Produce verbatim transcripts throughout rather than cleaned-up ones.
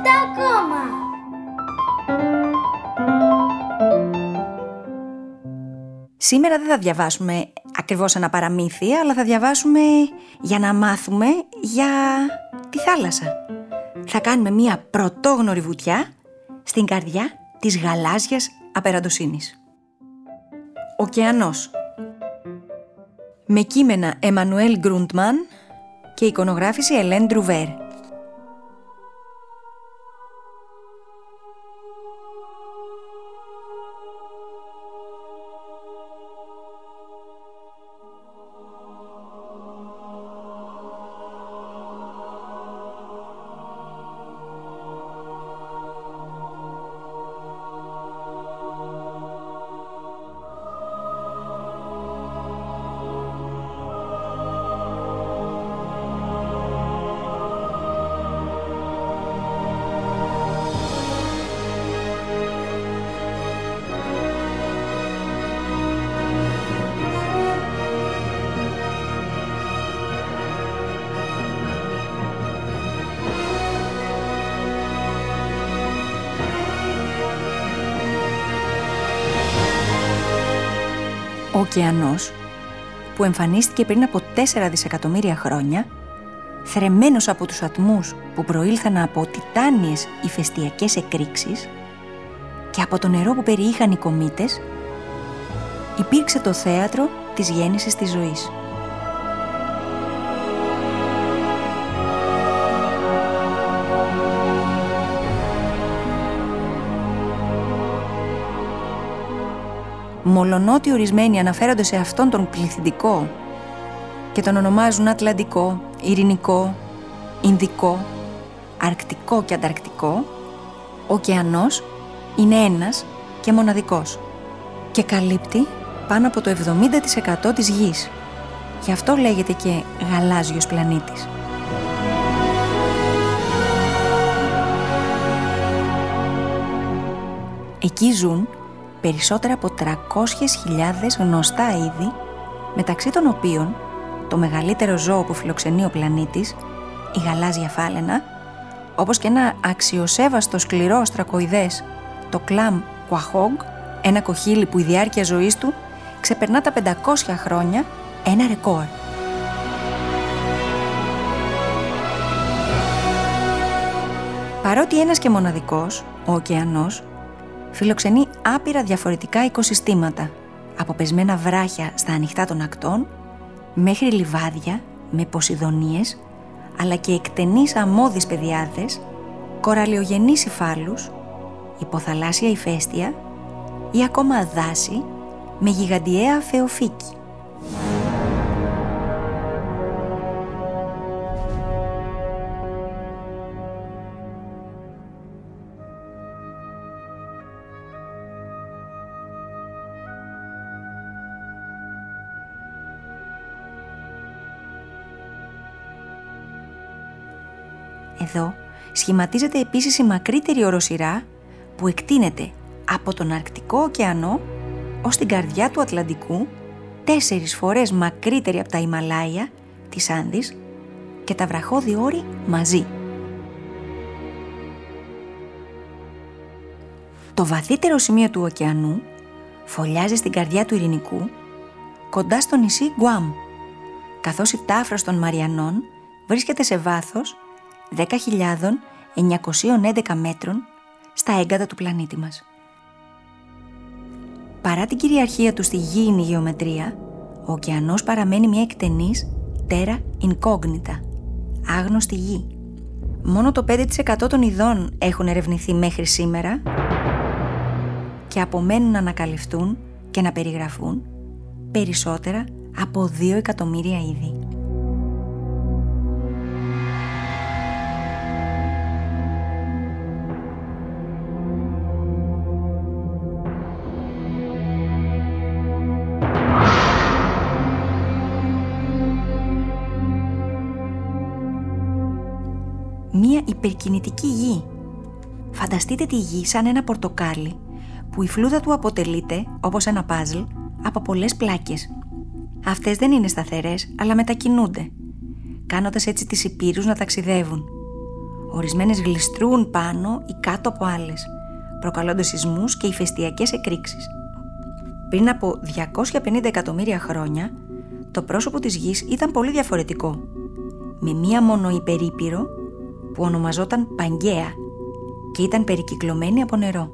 λεπτά ακόμα. Σήμερα δεν θα διαβάσουμε ακριβώς ένα παραμύθι, αλλά θα διαβάσουμε για να μάθουμε για τη θάλασσα. Θα κάνουμε μία πρωτόγνωρη βουτιά στην καρδιά της γαλάζιας απεραντοσύνης. Ωκεανός. Με κείμενα Εμμανουέλ Γκρούντμαν και εικονογράφηση Ελέν Ντρουβέρ. Ο ωκεανός, που εμφανίστηκε πριν από τέσσερα δισεκατομμύρια χρόνια, θρεμμένος από τους ατμούς που προήλθαν από τιτάνιες ηφαιστειακές εκρήξεις και από το νερό που περιείχαν οι κομήτες, υπήρξε το θέατρο της γέννησης της ζωής. Μολονότι ορισμένοι αναφέρονται σε αυτόν τον πληθυντικό και τον ονομάζουν Ατλαντικό, Ειρηνικό, Ινδικό, Αρκτικό και Ανταρκτικό, ο ωκεανός είναι ένας και μοναδικός και καλύπτει πάνω από το εβδομήντα τοις εκατό της γης. Γι' αυτό λέγεται και γαλάζιος πλανήτης. Εκεί ζουν περισσότερα από τριακόσιες χιλιάδες γνωστά είδη, μεταξύ των οποίων το μεγαλύτερο ζώο που φιλοξενεί ο πλανήτης, η γαλάζια φάλαινα, όπως και ένα αξιοσέβαστο σκληρό οστρακοειδές, το κλαμ κουαχόγκ, ένα κοχύλι που η διάρκεια ζωής του ξεπερνά τα πεντακόσια χρόνια, ένα ρεκόρ. Παρότι ένας και μοναδικός, ο ωκεανός φιλοξενεί άπειρα διαφορετικά οικοσυστήματα, από πεσμένα βράχια στα ανοιχτά των ακτών, μέχρι λιβάδια με ποσειδονίες, αλλά και εκτενείς αμμώδεις πεδιάδες, κοραλιογενείς υφάλους, υποθαλάσσια ηφαίστεια ή ακόμα δάση με γιγαντιαία φεοφύκη. Εδώ σχηματίζεται επίσης η μακρύτερη οροσειρά που εκτείνεται από τον Αρκτικό ωκεανό ως την καρδιά του Ατλαντικού, τέσσερις φορές μακρύτερη από τα Ιμαλάια, τις Άνδης και τα βραχώδη όρη μαζί. Το βαθύτερο σημείο του ωκεανού φωλιάζει στην καρδιά του Ειρηνικού, κοντά στο νησί Γκουάμ, καθώς η τάφρος των Μαριανών βρίσκεται σε βάθος δέκα χιλιάδες εννιακόσια έντεκα μέτρων στα έγκατα του πλανήτη μας. Παρά την κυριαρχία του στη γήινη γεωμετρία, ο ωκεανός παραμένει μια εκτενής terra incognita, άγνωστη γη. Μόνο το πέντε τοις εκατό των ειδών έχουν ερευνηθεί μέχρι σήμερα και απομένουν να ανακαλυφθούν και να περιγραφούν περισσότερα από δύο εκατομμύρια είδη. Μία υπερκινητική γη. Φανταστείτε τη γη σαν ένα πορτοκάλι που η φλούδα του αποτελείται, όπως ένα παζλ, από πολλές πλάκες. Αυτές δεν είναι σταθερές, αλλά μετακινούνται, κάνοντας έτσι τις υπήρους να ταξιδεύουν. Ορισμένες γλιστρούν πάνω ή κάτω από άλλες, προκαλώντας σεισμούς και ηφαιστειακές εκρήξεις. Πριν από διακόσια πενήντα εκατομμύρια χρόνια, το πρόσωπο της Γης ήταν πολύ διαφορετικό, με μία μόνο υπερήπειρο που ονομαζόταν Παγκαία και ήταν περικυκλωμένη από νερό.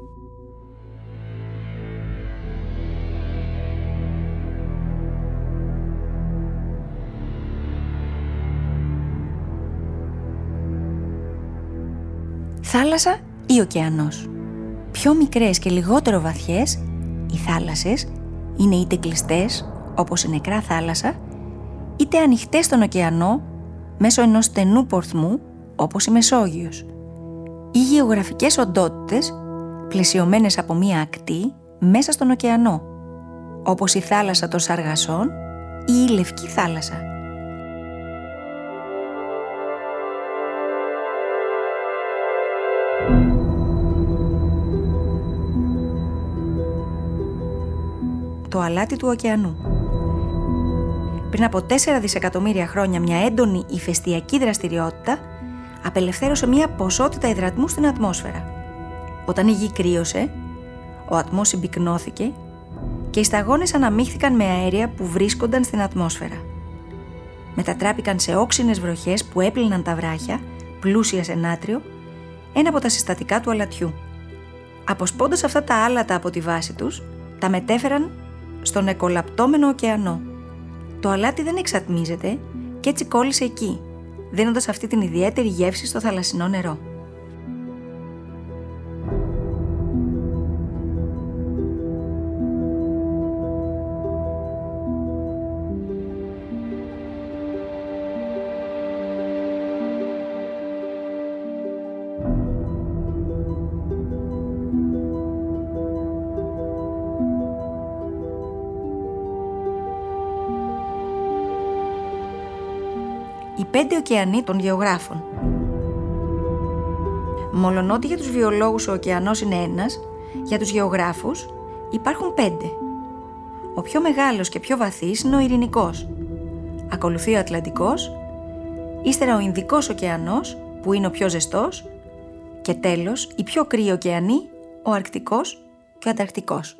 Θάλασσα ή ωκεανός. Πιο μικρές και λιγότερο βαθιές, οι θάλασσες είναι είτε κλειστές, όπως η νεκρά θάλασσα, είτε ανοιχτές στον ωκεανό μέσω ενός στενού πορθμού, όπως η Μεσόγειος, ή γεωγραφικές οντότητες πλαισιωμένες από μία ακτή μέσα στον ωκεανό, όπως η θάλασσα των Σαργασών ή η Λευκή θάλασσα. Το αλάτι του ωκεανού. Πριν από τέσσερα δισεκατομμύρια χρόνια μια έντονη ηφαιστειακή δραστηριότητα απελευθέρωσε μια ποσότητα υδρατμού στην ατμόσφαιρα. Όταν η γη κρύωσε, ο ατμός συμπυκνώθηκε και οι σταγόνες αναμίχθηκαν με αέρια που βρίσκονταν στην ατμόσφαιρα. Μετατράπηκαν σε όξινες βροχές που έπλυναν τα βράχια, πλούσια σε νάτριο, ένα από τα συστατικά του αλατιού. Αποσπώντας αυτά τα άλατα από τη βάση τους, τα μετέφεραν στον εκολαπτώμενο ωκεανό. Το αλάτι δεν εξατμίζεται και έτσι κόλλησε εκεί, δίνοντας αυτή την ιδιαίτερη γεύση στο θαλασσινό νερό. Οι πέντε ωκεανοί των γεωγράφων. Μολονότι για τους βιολόγους ο ωκεανός είναι ένας, για τους γεωγράφους υπάρχουν πέντε. Ο πιο μεγάλος και πιο βαθύς είναι ο Ειρηνικός. Ακολουθεί ο Ατλαντικός, ύστερα ο Ινδικός ωκεανός που είναι ο πιο ζεστός και τέλος οι πιο κρύοι ωκεανοί, ο Αρκτικός και ο Ανταρκτικός.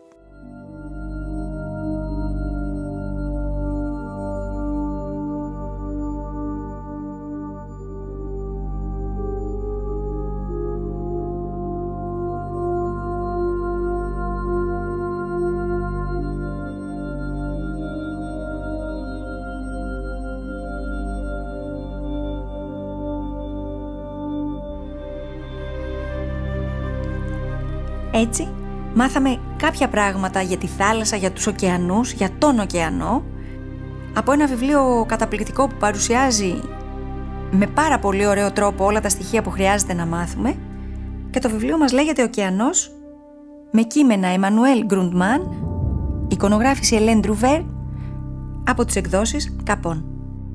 Έτσι, μάθαμε κάποια πράγματα για τη θάλασσα, για τους ωκεανούς, για τον ωκεανό, από ένα βιβλίο καταπληκτικό που παρουσιάζει με πάρα πολύ ωραίο τρόπο όλα τα στοιχεία που χρειάζεται να μάθουμε, και το βιβλίο μας λέγεται «Ωκεανός», με κείμενα Εμμανουέλ Γκρουντμάν, εικονογράφηση Ελέν Ντρουβέρ, από τις εκδόσεις Καπών.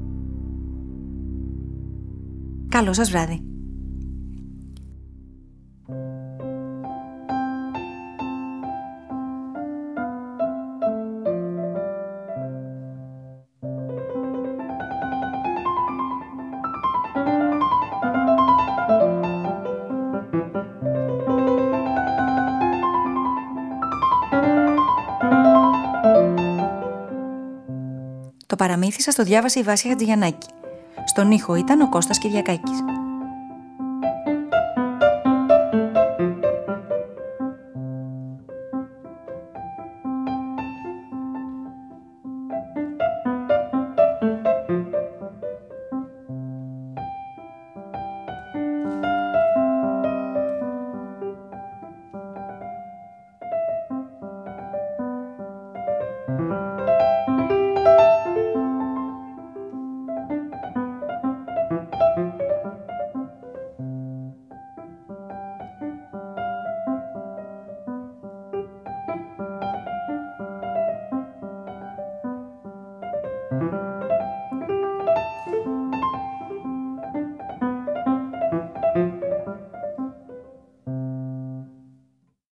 Καλό σας βράδυ. Το παραμύθι σας το διάβασε η Βάσια Χατζηγιαννάκη. Στον ήχο ήταν ο Κώστας Κυριακάκης.